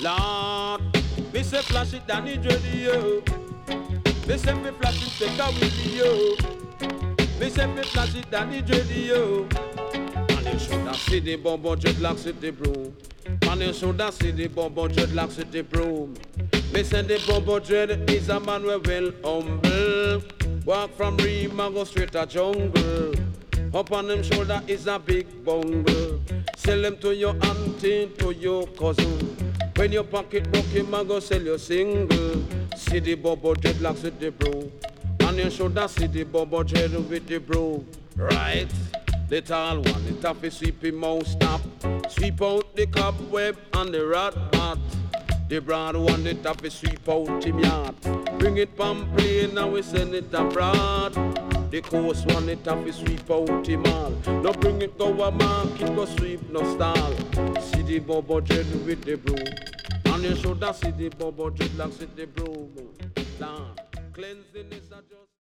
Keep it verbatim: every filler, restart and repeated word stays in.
Lord, me say flash it down the radio. Me say me flash it take a video. Me say me flash it down the radio. And you should have seen the bombo dreadlock city broom. And you should have seen the bombo dreadlock city broom. Me say the bombo dread is a man we well humble. Walk from Rima go straight to jungle. Up on him shoulder is a big bungle. Sell him to your auntie, to your cousin. When your pocket book him a go sell your single. See the bobo dreadlocks with the bro. And you shoulda see the bobo dread with the bro. Right? The tall one, it have to sweep him out stop. Sweep out the cobweb and the rat mat. The broad one, it have to sweep out him yard. Bring it from plane and we send it abroad. The coast one, it have to sweep out him all. No bring it go a market, go sweep no stall. See the bobo dread with the broom. And you shoulda see the bobo dreadlocks with the broom. Lord, cleansing is a just